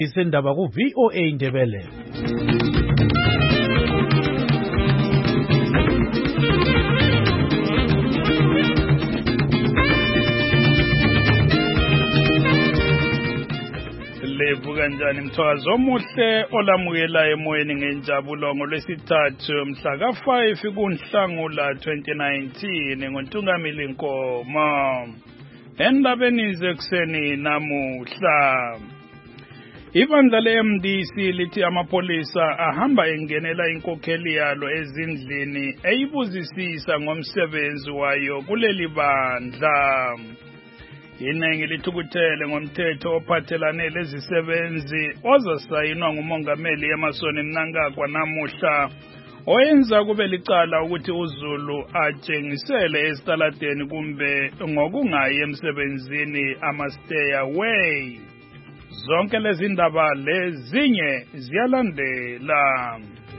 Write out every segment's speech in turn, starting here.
Isendaba ku VOA Indebele. Levuka njani mthwazo omuhle olamukela emoyeni ngenjabulo ngolwesithathu mhla ka5 kuNhlangula 2019 ngoNtungamili Nkomo. Endabeni zekuseni namuhla ibandla le-MDC lithi amapolisa ahamba engenela inkokheli yalo ezindlini eyibuzisisa ngomsebenzi wayo kuleli bandla. Iningi lithukuthele ngomthetho ophathelane lezisebenzi ozasayinwa ngumongameli Emmerson Mnangagwa namuhla oyenza kube licala ukuthi uZulu atshengisele esitaladeni kumbe ngokungayi emsebenzini ama-stay away. Zonke lezi ndaba lezinye ziyalandela.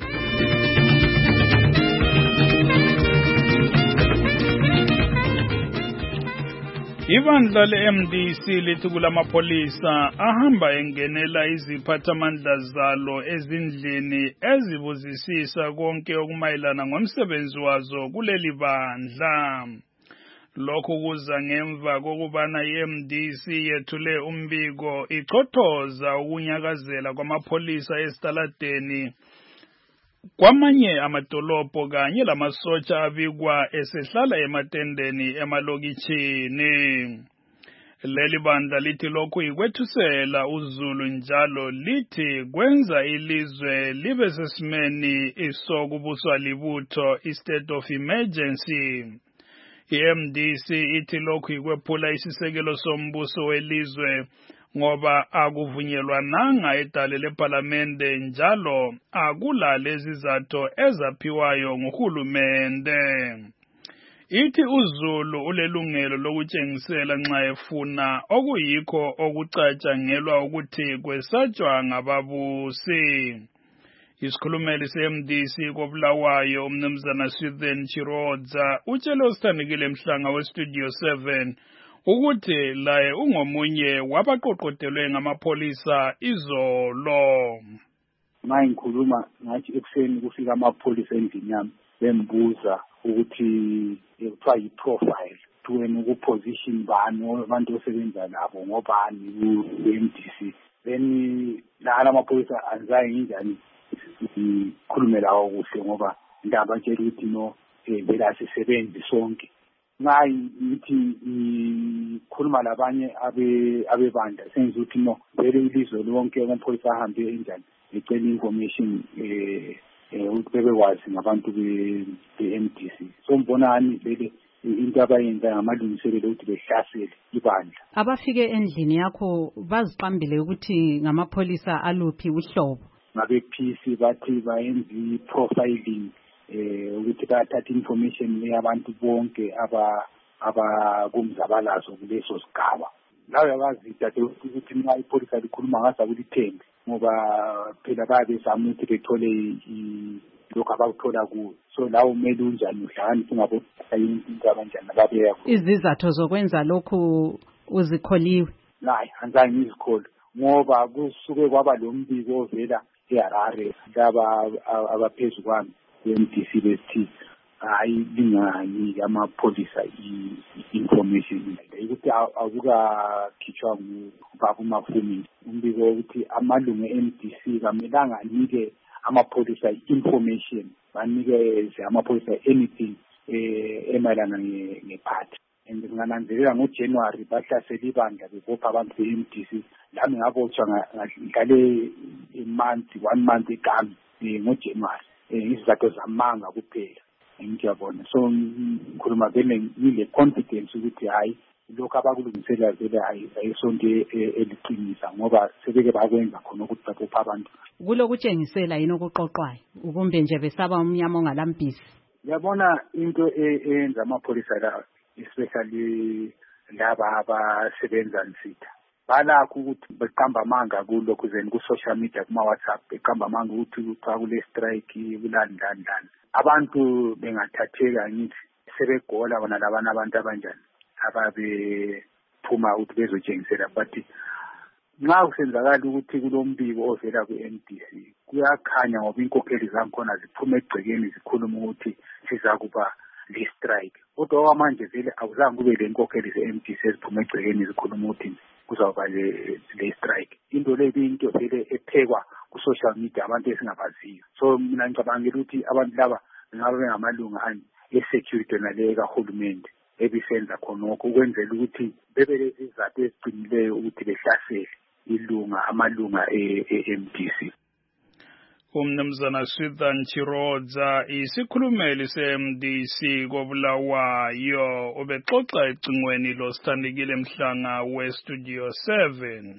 Ibandla le-MDC lithi kulamapolisa ahamba engenela iziphathamandla zalo ezindlini ezibuzisisa konke okumayelana ngomsebenzi wazo kuleli bandla. Lokhu kuza ngemva kokubana i-MDC yethule umbiko ichothoza ukunyakazela kwamapolisa esitaladeni kwamanye amadolobho kanye lamasotsha abikwa esehlala ematendeni emalokitshini. Leli bandla lithi lokhu ikwethusela uZulu njalo lithi kwenza ilizwe libe sesimeni sokubuswa libutho i-state of emergency. I-MDC ithi lokhu ikwephula isisekelo sombuso welizwe ngoba akuvunyelwananga edale leParlamente njalo akula lezizathu ezaphiwayo nguhulumende. Ithi uZulu ulelungelo lokutshengisela nxa efuna okuyikho okucatshangelwa ukuthi kwesatshwa ngababusi. Isikhulumeli se-MDC koBulawayo umnumzana Swithen Chirodza utshele usithandekile Mhlanga weStudio 7 ukuthi laye ungomunye wabaqoqodelwe ngamapolisa izolo. Ngikhuluma ngathi ekuseni kufika amapolisa endlini yami bembuza ukuthi kuthiwa yi-profile tuwena ukuposition bani abantu osebenza nabo ngobani ku-MDC. Then lana amapolisa anzayi njani sikhulume lawo kuhle ngoba ndaba nje ukuthi no vele asisebenzi sonke. Ngithi ngikhuluma labanye abebandla senze ukuthi no vele ilizwe lonke amapholisa ahambe enjani ecela information ukuthi bebekwazi ngabantu be-MDC. So mbonani vele into abayenza ngamalungiselelo ukuthi behlasele ibandla. Abafike endlini yakho baziqambile ukuthi ngamapholisa aluphi uhlobo? Ngabe-PC bathi bayenza i-profiling ukuthi bathatha information yabantu bonke abakumzabalazo kuleso sigaba. Lawo yabazi dadewethu ukuthi nxa ipolisa likhuluma ngaza kulithembe ngoba phela bayabezama ukuthi bethole lokhu abakuthola kuwo. So lawo kumele unjani uhlakaniphe into abanjani ababeya kuwo. Izizathu zokwenza lokhu uzikholiwe? Hayi, anzange ngizikholwe ngoba kusuke kwaba lo mbiko ovela eHarare laba abaphezu kwami be-MDC besithi hayi linganiki amapolisa i-information ukuthi akukakhitshwa ngubaba uMafumi umbiko wokuthi amalungu e-MDC kamelanga anike amapolisa i-information banikeze amapolisa anything emayelana ngephathi. And ngingananzelela ngoJanuary bahlasela ibandla bebopha abantu be-MDC lami ngabotshwa ngale one month egami ngoJanuary izizathu zamanga kuphela. Ngiyabona so ngikhuluma vele ngile confidence ukuthi hayi lokho abakulungisela vele ayisonto eliqinisa ngoba sebeke bakwenza khona ukuthi babopha abantu. Kulokutshengisela yini okuqoqwayo ukumbe nje besaba umnyama ongalambisi? Ngiyabona into eyenza amapolisa la especially laba abasebenza nsitha balakho ukuthi beqamba amanga kulokhu zeni ku-social media kuma-WhatsApp beqamba amanga ukuthi xa kule strike kulani abantu bengathatheka ngithi sebegola bona labana abantu abanjani ababephuma ukuthi bezotshengisela but nxa kusenzakala ukuthi kulombiko ovela ku-MDC kuyakhanya ngoba inkokheli zangikhona ziphuma egcekeni zikhuluma ukuthi sizakuba le-strike. Kodwa okwamanje vele akuzange kube le nkokheli ze-MDC eziphuma egcekeni zikhuluma ukuthi kuzawuba le-strike. Into le into vele ephekwa ku-social media abantu esingabaziyo. So mina ngicabangela ukuthi abantu laba ngabe bengamalunga e-security naleyo kahulumende ebisenza khonokho ukwenzela ukuthi bebe lezi izathu eziqinileyo ukuthi behlasele amalunga e-MDC. Umnumzana Swithan Chirodza isikhulumeli se-MDC koBulawayo ubexoxa ecingweni loSithandekile Mhlanga weStudio 7.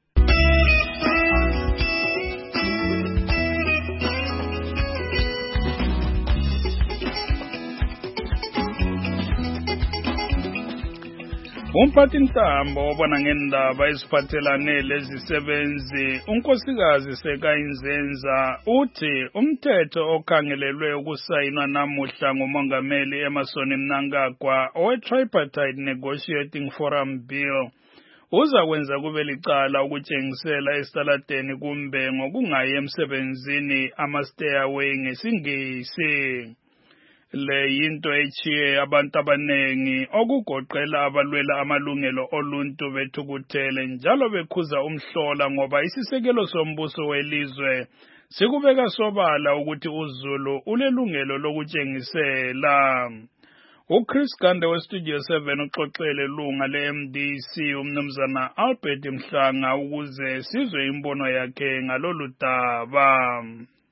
Umphathintambo obona ngendaba eziphathelane lezisebenzi unkosikazi Sekayinzenza uthi umthetho okhangelelwe ukusayinwa namuhla ngumongameli Emmerson Mnangagwa owe-Tripartite Negotiating Forum Bill uza kwenza kube licala ukutshengisela esitaladeni kumbe ngokungayi emsebenzini ama-stayaway ngesingisi. Le yinto echiye abantu abanengi okugoqela abalwela amalungelo oluntu bethukuthele njalo bekhuza umhlola ngoba isisekelo sombuso welizwe sikubeka sobala ukuthi uZulu ulelungelo lokutshengisela. uChris Gande weStudio 7 uxoxele lunga le-MDC umnumzana Albert Mhlanga ukuze sizwe imbono yakhe ngalolu daba.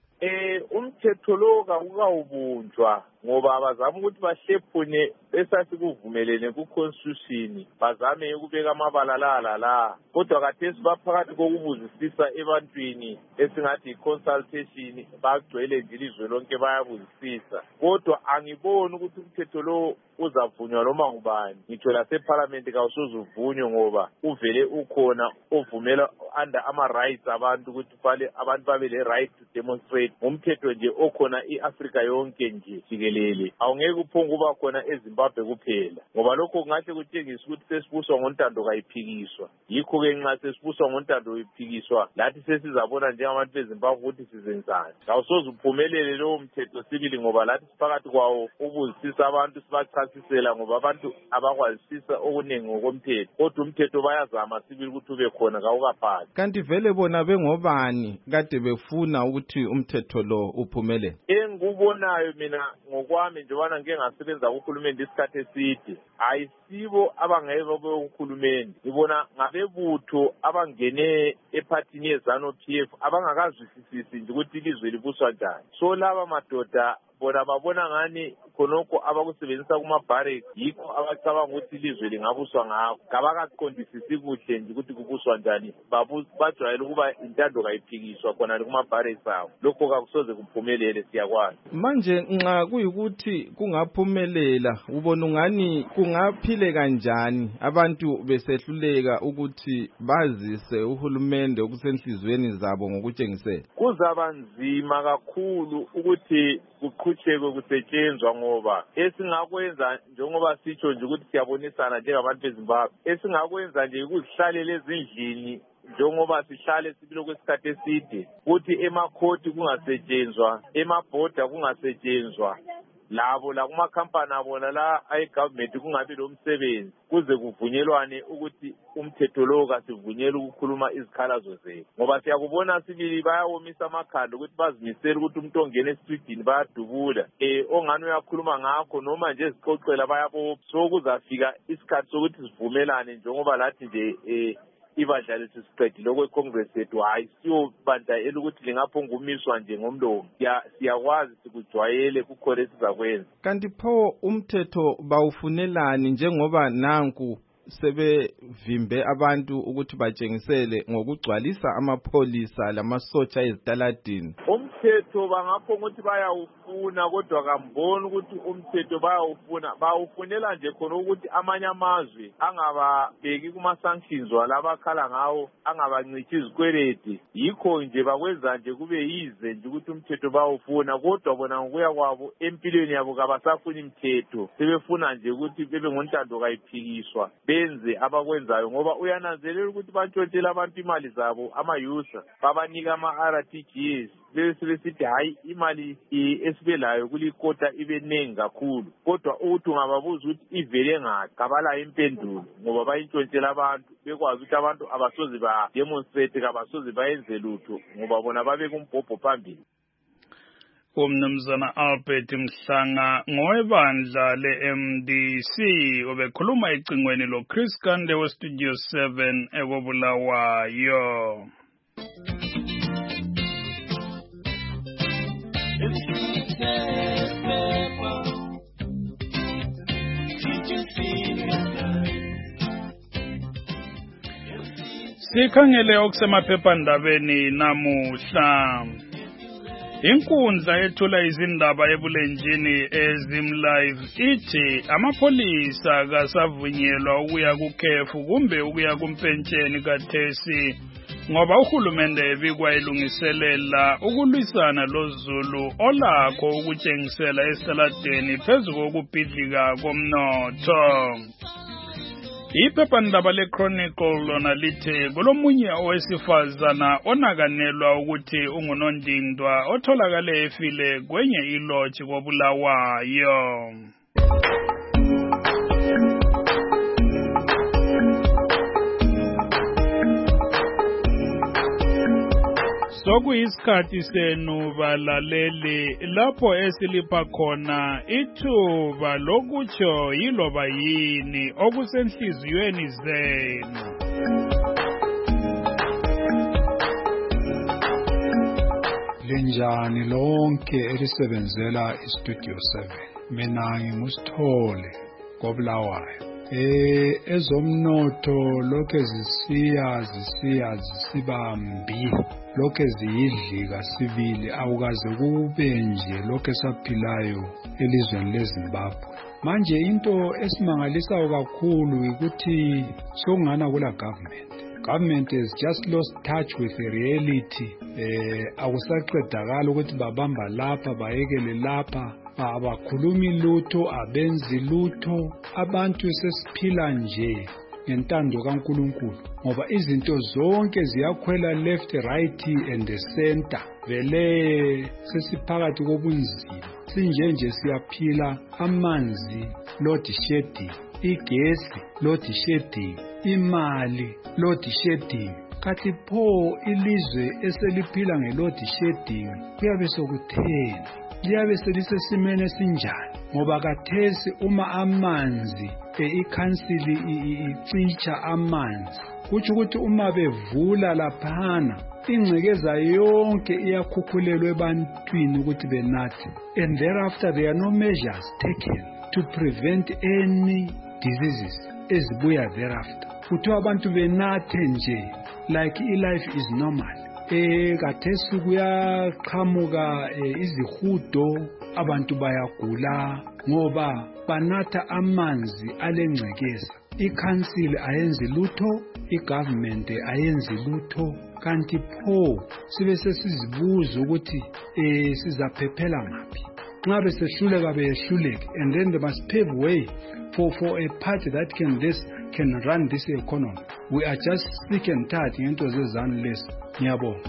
Umthetho lo kawukawubunjwa ngoba abazama ukuthi bahlephune esasikuvumelene ku-constitution bazame ukubeka amabalala la kodwa khathesi baphakathi kokubuzisisa ebantwini esingathi i-consultation bagcwele nje ilizwe lonke bayabuzisisa kodwa angiboni ukuthi umthetho lo uzavunywa noma ngubani ngitsho laseparliament kawusoze uvunywe ngoba uvele ukhona ovumela under ama-rights abantu ukuthi abantu babe le-right to demonstrate ngumthetho nje okhona i-Africa yonke nje jikelele awungeke uphonge uba khona eZimbabwe kuphela ngoba lokho kungahle kutshengisa ukuthi sesibuswa ngontando kayiphikiswa yikho-ke nxa sesibuswa ngontando kayiphikiswa lathi sesizabona njengabantu beZimbabwe ukuthi sizenzani kawusoze uphumelele lowo mthetho sibili ngoba lathi siphakathi kwawo ubuzisisa abantu sibachasisela ngoba abantu abakwazisisa okuningi ngokomthetho kodwa umthetho bayazama sibili ukuthi ube khona kawukaphali. Kanti vele bona bengobani kade befuna ukuthi umthetho lo uphumelele? Engikubonayo mina ngokwami njebana ngeke ngasebenza kuhulumende isikhathi eside ayisibo abangeke babe kuhulumende ngibona ngabebutho abangene ephathini yeZANU-PF abangakazwisisisi nje ukuthi ilizwe libuswa njani so laba madoda bona babona ngani khonokho abakusebenzisa kuma-barracks yikho abacabanga ukuthi ilizwe lingabuswa ngakho kabakaqondisisi kuhle nje ukuthi kubuswa njani bajwayele ukuba intando kayiphikiswa khona kuma-barracks abo lokho kakusoze kuphumelele siyakwazi. Manje nxa kuyikuthi kungaphumelela ubona ungani kungaphile kanjani abantu besehluleka ukuthi bazise uhulumende okusenhlizweni zabo ngokutshengisela? Kuzaba nzima kakhulu ukuthi kuqhutshekwe kusetshenzwa ngoba esingakwenza njengoba sitsho nje ukuthi siyabonisana njengabantu beZimbabwe esingakwenza nje ukuzihlalela ezindlini njengoba sihlale sibilo kwesikhathi eside ukuthi emakhoti kungasetshenzwa emabhoda kungasetshenzwa labo la kumakhampani abona la ayi-government kungabi lo msebenzi kuze kuvunyelwane ukuthi umthetho lo kasivunyele ukukhuluma izikhalazo zethu ngoba siyakubona sibili bayawomisa amakhanda ukuthi bazimisele ukuthi umuntu ongena esitridini bayadubula ongani uyakhuluma ngakho noma nje ezixoxela bayabopha so kuzafika isikhathi sokuthi sivumelane njengoba lathi nje ibandla lethu siqedile okweCongress yethu hayi siyo bandla elukuthi lingaphonga umiswa nje ngomlomo siyakwazi sikujwayele kukhona esizakwenza. Kanti pho umthetho bawufunelani njengoba nanku sebevimbe abantu ukuthi batshengisele ngokugcwalisa amapholisa lamasotsha ezitaladini? Umthetho bangaphonga ukuthi bayawufuna kodwa kamboni ukuthi umthetho bawufunela nje khona ukuthi amanye amazwe angababeki kuma-sanctions walabakhala ngawo angabancithi izikweleti yikho nje bakwenza nje kube yize nje ukuthi umthetho bawufuna kodwa bona ngokuya kwabo empilweni yabo kabasafuni imithetho sebefuna nje ukuthi bebe ngontando kayiphikiswa benze abakwenzayo, ngoba uyananzelela ukuthi bantshontshela abantu imali zabo ama-user, babanika ama-RTGS, besithi hayi imali esibe layo kulikota ibe nengi kakhulu, kodwa ukuthi ungababuza ukuthi ivele ngaphi kabalayo impendulo, ngoba bayintshontshela abantu bekwazi ukuthi abantu abasoze bademonstrate, kabasoze bayenze lutho ngoba bona babeka umbhobho phambili. Umnumzana Albert Mhlanga ngowebandla le-MDC obekhuluma ecingweni lo Chris Kande weStudio 7 ekobulawayo. Sikhangele okusemaphephandabeni namuhla. Inkundla ethula izindaba ebulenjini ezimlive ithi amapolisa kasavunyelwa ukuya kukhefu kumbe ukuya kumpentsheni kathesi ngoba uhulumende ebikwayilungiselela ukulwisana loZulu olakho ukutshengisela esitaladeni phezu kokubhidlika komnotho. Iphephandaba leChronicle lona lithe kulomunye owesifazana onakanelwa ukuthi ungunondindwa otholakale efile kwenye ilodge koBulawayo. Sokuyisikhathi senu balaleli lapho esilipha khona ithuba lokutsho yiloba yini okusenhliziyweni zenu. Linjani lonke elisebenzela iStudio 7. Mina ngimusithole koBulawayo. Ezomnotho lokho zisiba mbi, lokho ziyidlika sibili awukaze kube nje lokho saphilayo elizweni leZimbabwe. Manje into esimangalisayo kakhulu ukuthi sokungana kula government has just lost touch with the reality. Akusaqedakala ukuthi babamba lapha bayekele lapha, abakhulumi lutho, abenzi lutho. Abantu sesiphila nje ngentando kaNkulunkulu ngoba izinto zonke ziyakhwela left, right and the center. Vele sesiphakathi kobunzima, sinjenje siyaphila. Amanzi load shedding, igesi load shedding, imali load shedding. Kathi pho ilizwe eseliphila ngeload shedding kuyabe sokutheni, liyabe selisesimene sinjani? Ngoba kathesi uma amanzi ikhansili icitsha amanzi, kutsho ukuthi uma bevula laphana ingcekeza yonke iyakhukhulelwa ebantwini ukuthi benathe, and thereafter there are no measures taken to prevent any diseases ezibuya thereafter. Kuthiwa abantu benathe nje like life is normal. Kathesi kuyaqhamuka izihudo, abantu bayagula ngoba banatha amanzi alengcekeza. Ikhansili ayenzi lutho, igovernment ayenzi lutho, kanti pho sibe sesizibuza ukuthi sizaphephela ngaphi. Nxa besehluleka behluleke, and then they must pave way for a party that can run this economy. We are just sick and tired ngento zezanu lesi. Ngiyabonga.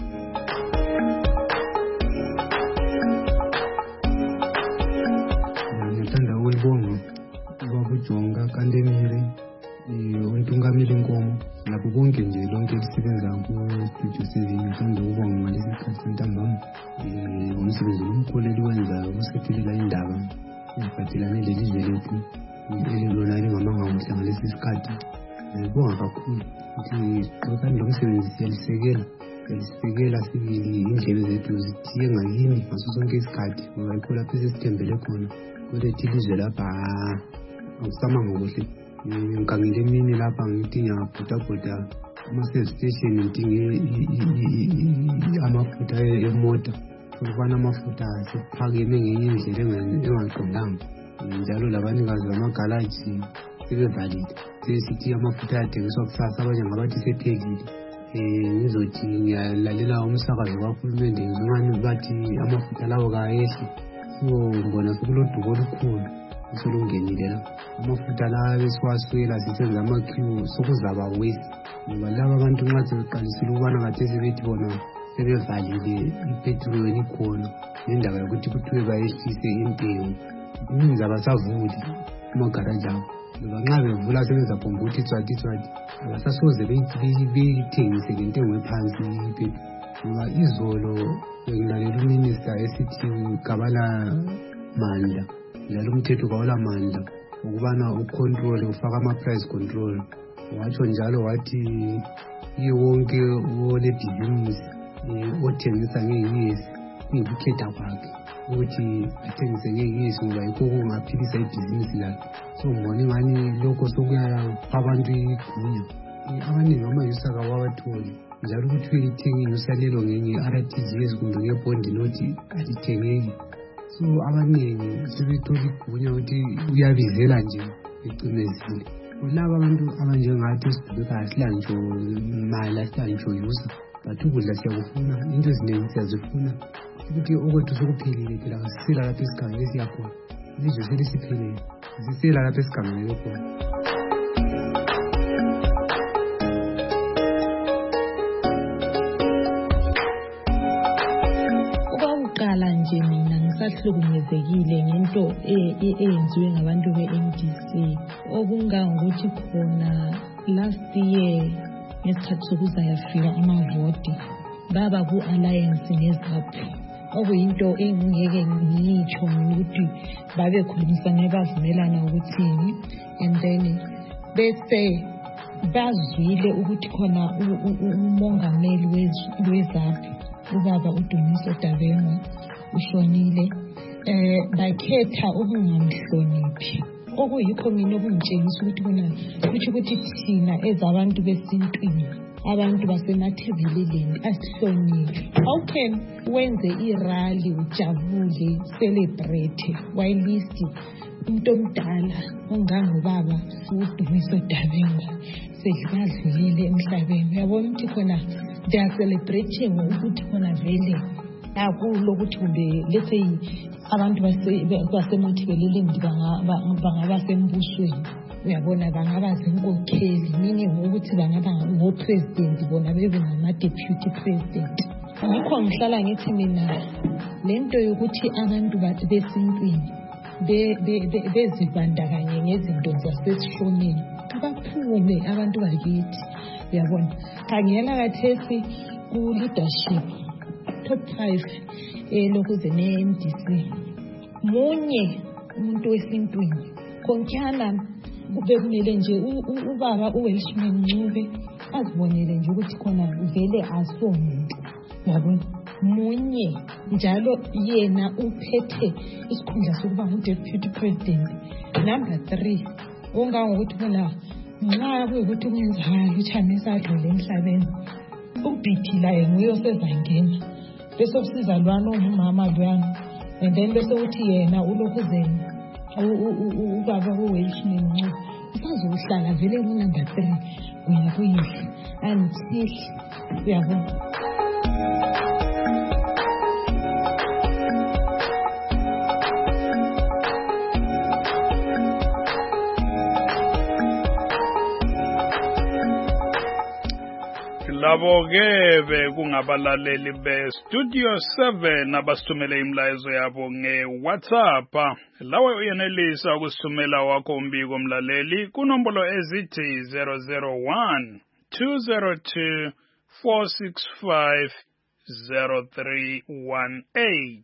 Ngithanda ukubonga babujonga Kandemire, untungameli Nkomo, lapho konke nje lonke elisebenza ku-Studio 7. Ngithanda ukubonga ngalesi sikhathi sentambama umsebenzi omkhulu eliwenzayo ukusethelela indaba eziphathelane lelizwe lethu elilona elingamanga kuhle ngalesi sikhathi. Ngibonga kakhulu ukuthi xokani lo msebenzi siyalisekela sibili, indlebe zethu zithiye ngakini ngaso sonke isikhathi ngoba yikho lapho esithembele khona. Kodwa ilizwe lapha akusamanga kuhle. Ngikangile emini lapha ngithi ngiyabhutabhuda ama-service station ngidinge amafutha emota, ukubana amafutha sephakeme ngenye indlela engaqondanga, njalo labanikazi bamagalaji sebevalile. Sesithi amafutha ayathengiswa kusasa, abanye ngabathi sephelile. Ngizothi ngiyalalela umsakazo kahulumende ngizongani bathi amafutha lawo kayehle. So ngibona sekulodubo olukhulu usulungenile la amafutha la besiwaswela sisenza ama-queue sokuzaba wesi ngoba laba abantu nxa sebeqalisile ukubana kathesi bethi bona sebevalile ipetroli ikhona nendaba yokuthi kuthiwe bayehlise intengo kuninzi abasavuli amagaraji abo ngoba nxa bevula sebezabhomba ukuthi tswathi abasasoze beyithengise ngentengo ephansi ipetroli ngoba izolo benglalela uminista esithi Kabala Mandla njalo umthetho kawula mandla ukubana ucontrol ufaka ama-price control watsho njalo wathi wonke olebhizinisi othengisa ngeyesi kuyikukhetha kwakhe ukuthi athengise ngeyesi ngoba yikho kungaphilisa ibhizinisi lakhe so ngibona ingani lokho sokuyapha abantu igunya abaningi amanyusi akawawatholi njalo ukuthi uyithenge inyusi yalelo nge-RTGS kumbe ngebhondi nothi alithengeki so abaningi sebethola igunya ukuthi uyabizela nje ecimezile kulaba abantu abanjengathi esidubeka asilantsho mali asilantsho yusa but ukudla siyakufuna into eziningi siyazifuna ukuthi okwethu sokuphelile phela sisela lapho esikhangele siyakhona ilizwe selisiphelele sisela lapho esikhangele khona okokuqala nje mina ngisahlukumezekile ngento eyenziwe ngabantu be-MDC okungangokuthi khona last year ngesikhathi sokuza yafika amavoti baba ku-alliance ngeZAPU okuyinto engingeke ngiyitsho ukuthi babekhulumisane bavumelana ukuthini and then bese bazwile ukuthi khona umongameli weZAPU ubaba uDumiso Dabengwa ushonile bakhetha ukungamhloniphi okuyikho mina okungitshengisa ukuthi kona ukuthi thina ezabantu besintwini abantu basemathevileleni asihloniphe how can wenze irally ujabule celebrate while umuntu omdala ongangubaba uDumiso Dabengwa sedlulile emhlabeni uyabona ukuthi khona they are celebrating ukuthi khona vele akulokuthi kumbe let's say abantu basemathevileleni bangaba sembusweni uyabona bangaba zinkokheli meaning ukuthi bangaba ngo-president bona bebe ngama-deputy president ngikho ngihlala ngithi mina lento yokuthi abantu besintwini bezibandakanye ngezinto zasesishoneni baphume abantu bakithi uyabona khangela kathesi ku-leadership top 5 lokhuze ne-MDC munye umuntu wesintwini konkyana bekumele nje ubaba uWelshman Ncube azibonele nje ukuthi khona vele asomuntu yabona munye njalo yena uphethe isikhundla sokuba ngu-deputy president number 3 ongangokuthi khona nxa kuyukuthi kwenzakala uChamisa adlule emhlabeni uBithi laye nguye osezangena bese kusiza lwana ongumama lwana and then bese uthi yena ulokhuzeni ubaba uWelshman Ncube usazohlala vele ku-number 3 kuya kuyihle until uyabona labo-ke bekungabalaleli be-Studio 7 abasithumele imlayezo yabo nge-WhatsApp. Lawe uyenelisa ukusithumela wakho umbiko mlaleli kunombolo ezithi 001 202 465 0318.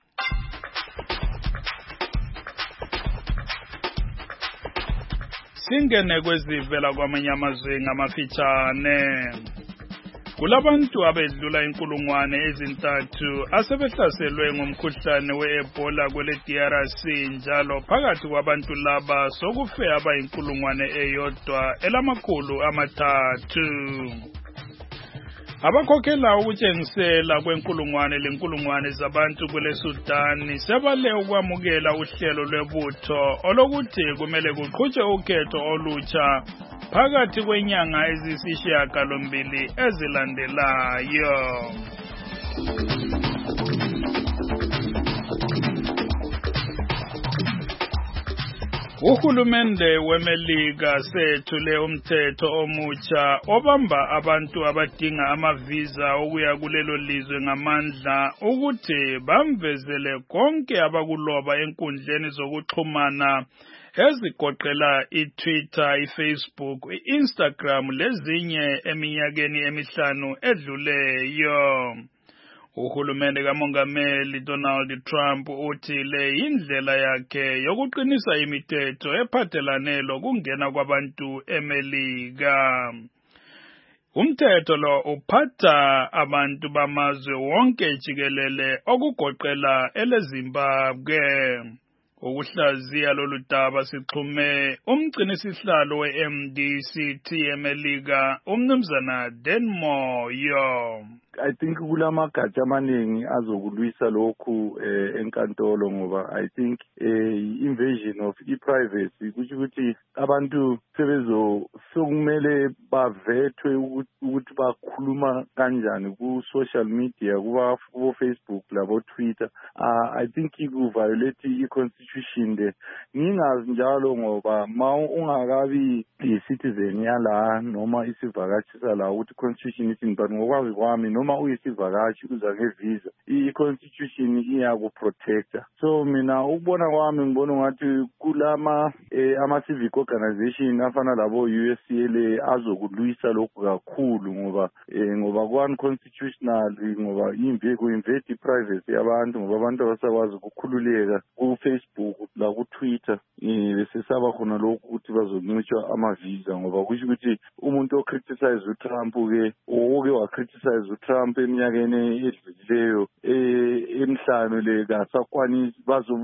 Singene kwezivela kwamanye amazwe ngamafitshane. Kulabantu abedlula inkulungwane ezintathu asebehlaselwe ngomkhuhlane we-Ebola kwele DRC njalo phakathi kwabantu laba sokufe abayinkulungwane eyodwa elamakhulu 3. Abakhokhela ukutshengisela kwenkulungwane lenkulungwane zabantu kule Sudan sebale ukwamukela uhlelo lwebutho olokuthi kumele kuqhutshwe ukhetho olutsha phakathi kwenyanga ezisishiyagalombili ezilandelayo. Uhulumende weMelika sethule umthetho omutsha obamba abantu abadinga amavisa okuya kulelo lizwe ngamandla ukuthi bamvezele konke abakuloba enkundleni zokuxhumana ezigoqela iTwitter, iFacebook, iInstagram lezinye eminyakeni emihlanu edluleyo. Uhulumende kaMongameli Donald Trump uthi le indlela yakhe yokuqinisa imithetho ephathelane lokungena kwabantu eMelika. Umthetho lo uphatha abantu bamazwe wonke jikelele okugoqela eleZimbabwe. Ukuhlaziya lolu daba sixhume umgcinisihlalo weMDCT eMelika umnumzana Denmoyo. I think kulamagatsha amaningi azokulwisa lokhu enkantolo ngoba I think invasion of privacy kusho ukuthi abantu sokumele bavethwe ukuthi bakhuluma kanjani ku social media kuba ku Facebook labo Twitter. I think ku violate i-constitution le. Ngingazi njalo ngoba ungakabi i-citizen yala noma isivakashisa la ukuthi constitution ithi but ngokwazi kwami noma uyisivakashi uza ngevisa i-constitution iyakuprotecta. So mina ukubona kwami ngibona ngathi kulama ama-civic organization afana labo USCLA azokulwisa lokhu kakhulu ngoba ku-unconstitutional ngoba ku-invade i-privacy yabantu ngoba abantu abasakwazi ukukhululeka ku-Facebook la ku-Twitter bese saba khona lokhu ukuthi bazoncitshwa amavisa ngoba kusho ukuthi umuntu ocriticize uTrump-ke oke wacriticize uTrump eminyakeni edlulileyo emhlanu le kasakwanisi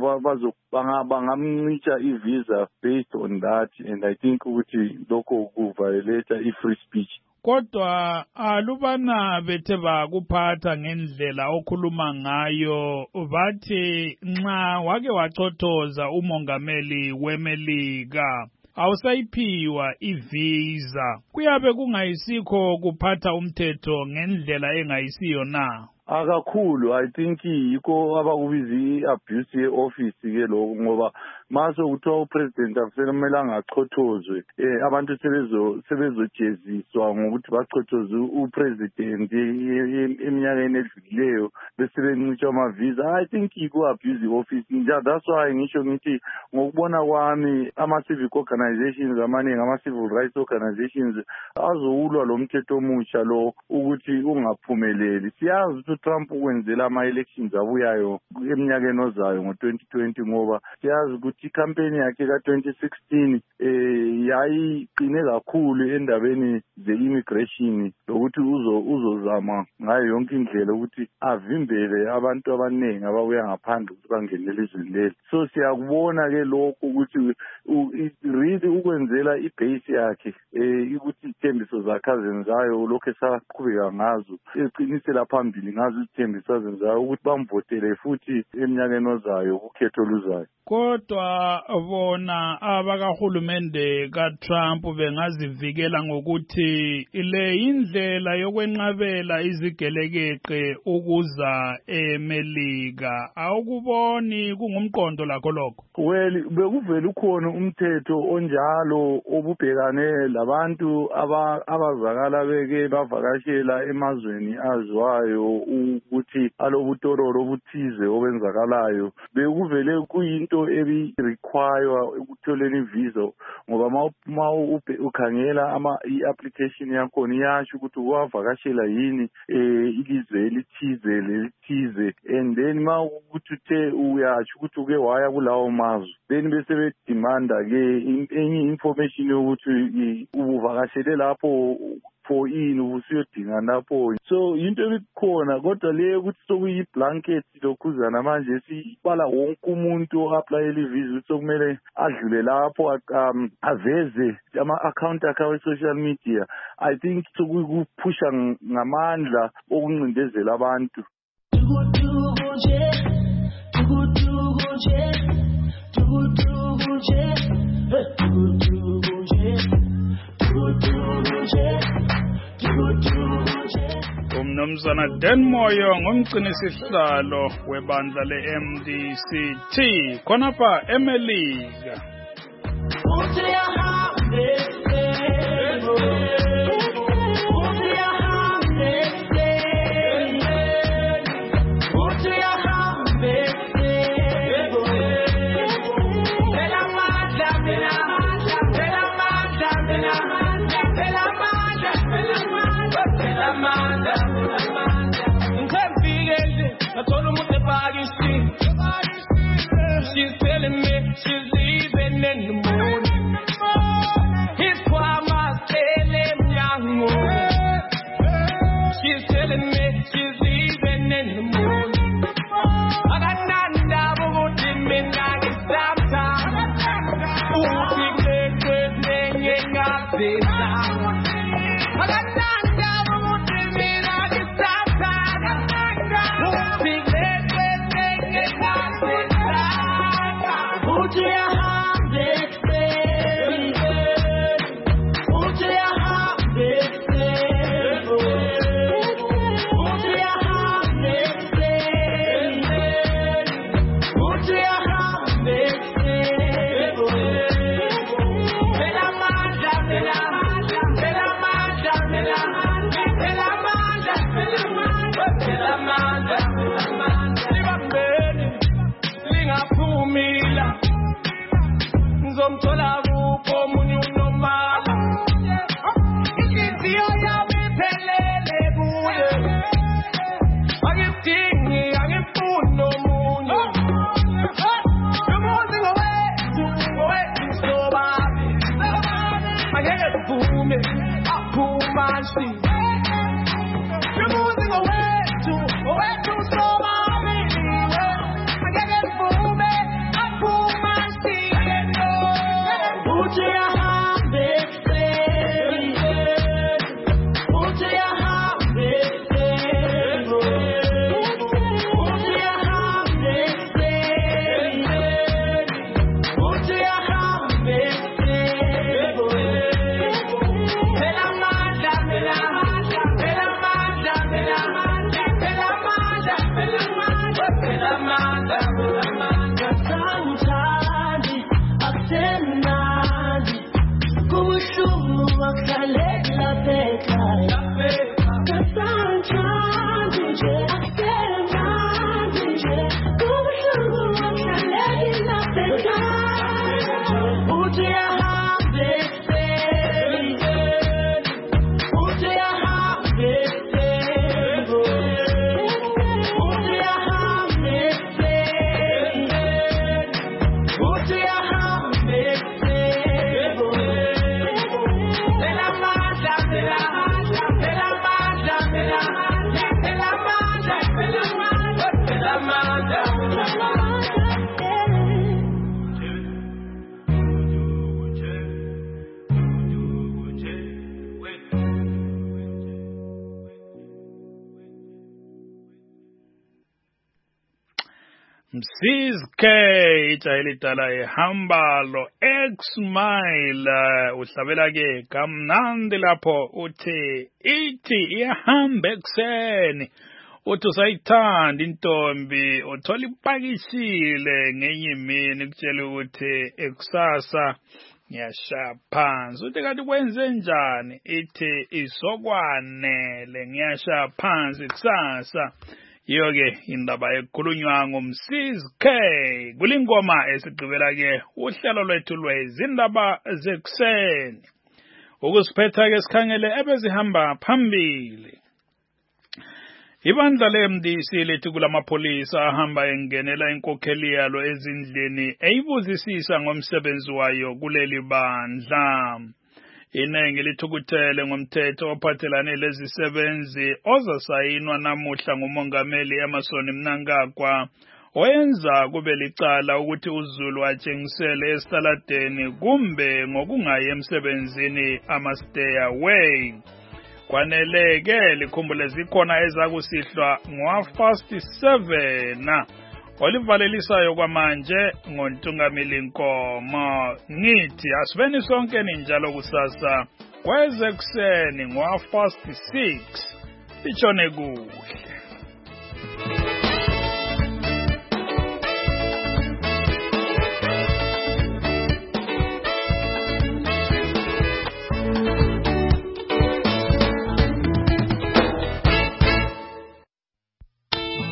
bangamncitsha ivisa based on that and I think ukuthi lokho kuviolate i-free speech. Kodwa alubana bethe bakuphatha ngendlela okhuluma ngayo bathi nxa wake wachothoza umongameli weMelika awusayiphiwa ivisa kuyabe kungayisikho kuphatha umthetho ngendlela engayisiyo na? Akakhulu I think yikho abakubiza i-abuse ye-office ke lokho ngoba maso kuthiwa upresident akusekumele angachothozwe abantu sebezojeziswa ngokuthi bachothoze upresident eminyakeni edlulileyo bese bencitshwa amavisa. I think yiku-abuse ye-office that's why ngisho ngithi ngokubona kwami ama-civic organizations amaningi ama-civil rights organizations azowulwa lo mthetho omutsha lo ukuthi ungaphumeleli. Siyazi ukuthi Trump wenzela ama-elections abuyayo eminyakeni ozayo ngo-2020 ngoba siyazi ukuthi i-campaign yakhe ka-2016 yayiqine kakhulu endabeni ze-immigration lokuthi uzozama ngayo yonke indlela ukuthi avimbele abantu abaningi ababuya ngaphandle ukuthi bangene elizweni leli. So siyakubona-ke lokhu ukuthi really ukwenzela ibhase yakhe ukuthi ithembiso zakhe azenzayo lokhu esaqhubeka ngazo eqinisela phambili ngazo izithembiso azenzayo ukuthi bamvotele futhi eminyakeni ozayo ukhetho luzayo. Kodwa bona abakahulumende kaTrump bengazivikela ngokuthi le indlela yokwenqabela izigelekeqe ukuza eMelika awukuboni kungumqondo lakho lokho? Well bekuvela ukhona umthetho onjalo obubhekane labantu abazakala beke bavakashela emazweni aziwayo ukuthi alobutororo obuthize obenzakalayo bekuvele kuyinto ebi-require ukutholeni visa ngoba ma ukhangela i-application yakhona iyasho ukuthi wavakashela yini ilizwe elithize and then ma ukuthi uthe uyasho ukuthi uke waya kulawo mazwe then bese bedimanda-ke enye information yokuthi ubuvakashele lapho for ini usiyodinga lapho. So into ebikhona kodwa le ukuthi sokuyi-blanket lokhuzana manje sibala wonke umuntu o-applyela ivisa ukuthi sokumele adlule lapho aveze ama-account akhe awe-social media. I think sokuphusha ngamandla okuncindezela abantu. Umnumzana Denmoyo ngumgcinisihlalo webandla le-MDCT khonapha eMelika. She's telling me she's leaving in the morning. His mama's telling young. She's telling me she's leaving in the morning. I got nothing to do with me now. It's time. Who's the great thing in our face? I got nothing to do with me now. It's time. Who's the great thing in our face? Put your hand this way. Put your hand this way. Put your hand this way. Put your hand this way. Bella manda, bella manda, bella manda, bella manda, bella manda, bella manda, bella manda, bella manda. Liva bene, linga pumila. Zomtola rupo munyuno mala. Ikisiyo ya mipelele bule. Agitingi, agifuno munyo. Yumuzi ngowetu sobabi. Angeke kuvume, akumansi. Yumuzi ngowetu sobabi. Angeke kuvume, akumansi. Put your hand this way. Put your hand this way. Put your hand this way. Put your hand this way. Bella manda, bella manda, bella manda, bella manda, bella manda, bella manda, bella manda, bella manda. Sometimes I send Kumushumu wakale la peka. Kasancha duje akena duje. Kumushumu wakale la peka. Uje habe se. Uje habe se. Uje habe se. Uje habe se. Msizke ijayelidala ehamba lo X-Mile uhlabela ke kamnandi lapho uthi ithi ihamba ekseni uthi usayithanda intombi uthola ipakishile ngenye imini kutshela ukuthi ekusasa ngiyashaya phansi uthi kanti kwenze njani ithi isokwanele ngiyashaya phansi kusasa Yoge indaba ekhulunywa ngomsizi K kulingoma esigqibela ke uhlelo lwethu lwezindaba zekuseni ukusiphetha ke sikhangele ebezihamba phambili Ibandla leMDC lethi kulamapolisa ahamba engenela inkokheli yalo ezindleni eyibuzisisa ngomsebenzi wayo kuleli bandla Inengi lithukuthele ngomthetho ophathelane lezisebenzi ozasayinwa namuhla ngumongameli Emmerson Mnangagwa oyenza kube licala ukuthi uZulu atshengisele esitaladeni kumbe ngokungayi emsebenzini ama-stay away kwaneleke likhumbule zikhona ezakusihlwa ngo-7 olivalelisayo kwamanje ngontungameli Nkomo ngithi asiveni sonke ninjalo kusasa kwezekuseni ngo-6 itshone kuhle